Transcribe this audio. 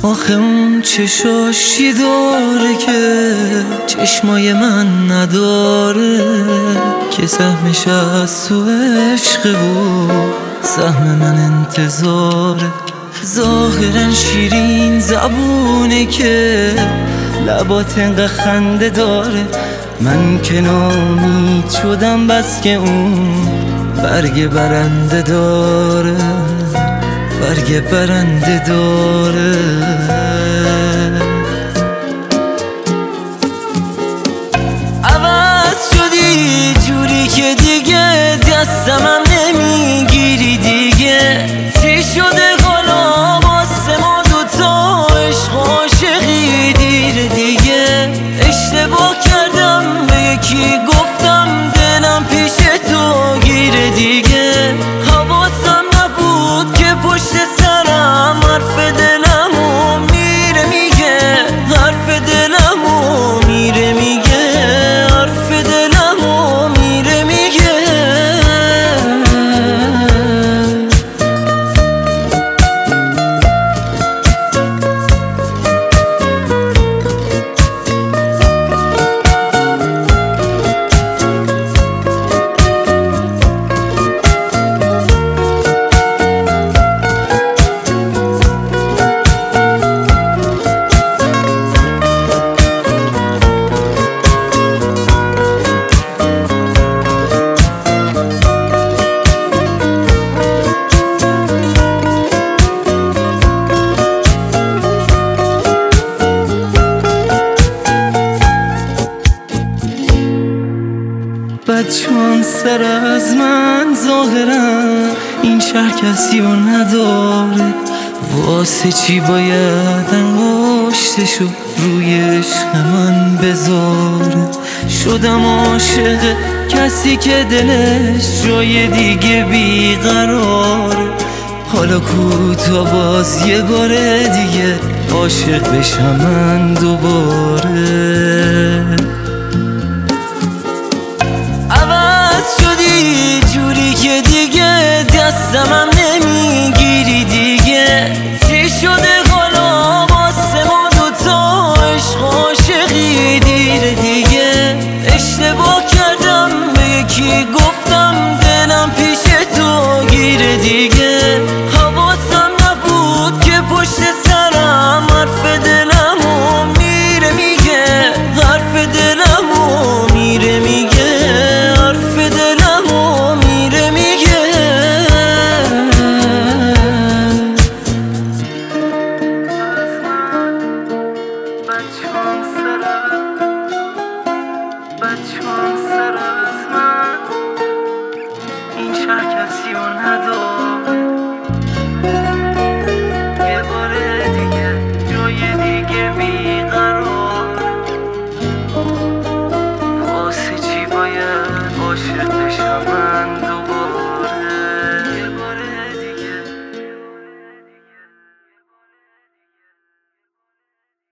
آخه اون چشاشی داره که چشمای من نداره، که سهمش از تو عشقه و سهم من انتظاره. ظاهرا شیرین زبونه که لبات انقدر خنده داره، من که نامید شدم بس که اون برگ برنده داره، برگ برنده داره. عوض شدی جوری که دیگه دستمم نمیگیری دیگه، چی شده حالا واسه ما دوتا عشق عاشقی دیره دیگه. اشتباه کردم به یکی گفتم دلم پیش تو گیره دیگه، حواسم نبود که پشت سرم حرف دلمو میره میگه، حرف دلمو میره میگه، حرف دلمو میره میگه. بچه‌ان سر از من ظاهرا این شهر کسی رو نداره، واسه چی باید انگشتشو روی عشق من بذاره. شدم عاشق کسی که دلش جای دیگه بیقراره، حالا کوتا باز یه بار دیگه عاشق بشم من دوباره. شدی جوری که دیگه دستمم نمیگیری دیگه، چی شده حالا واسه ما دوتا عشق عاشقی دیره دیگه. اشتباه کردم به یکی گفتم دلم پیش تو گیره دیگه،